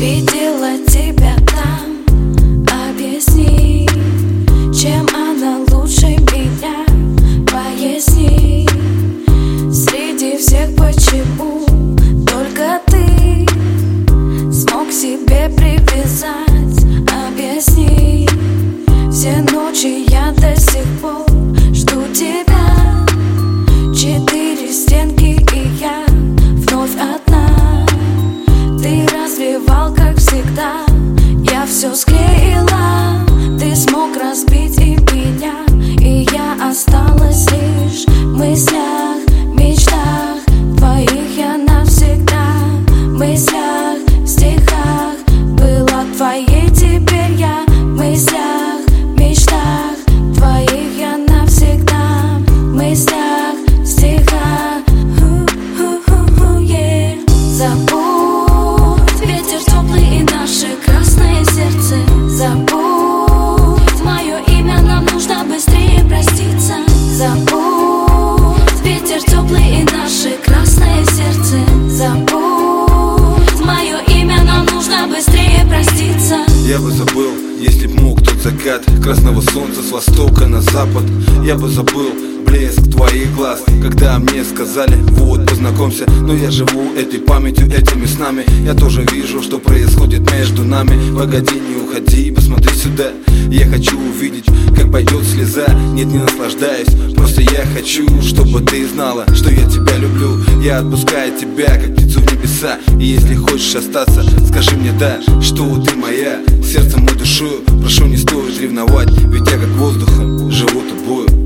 Видела тебя там, объясни, чем она лучше меня, поясни. Среди всех почему только ты смог себе привязать, объясни. Все ночи я до сих пор жду тебя. 4 стенки и я вновь одна. Ты развивал, как всегда, я все склеила. Ты смог разбить и меня, и я осталась лишь в мыслях, мечтах твоих я навсегда. В мыслях, в стихах была твоей, теперь я в мыслях, мечтах твоих я навсегда. В мыслях, в стихах, yeah. Забудь ветер теплый и наше красное сердце. Забудь мое имя, нам нужно быстрее проститься. Забудь ветер теплый и наше красное сердце. Забудь мое имя, нам нужно быстрее проститься. Я бы забыл, если б мог, тот закат красного солнца с востока на запад. Я бы забыл блеск твоих глаз, когда мне сказали: вот, познакомься. Но я живу этой памятью, этими снами. Я тоже вижу, что происходит между нами. Погоди, не уходи, посмотри сюда. Я хочу увидеть, как пойдет слеза. Нет, не наслаждаюсь, просто я хочу, чтобы ты знала, что я тебя люблю. Я отпускаю тебя, как птицу в небеса. И если хочешь остаться, скажи мне да, что ты моя, сердцем и душою. Прошу, не стоит ревновать, ведь я как воздухом живу тобою.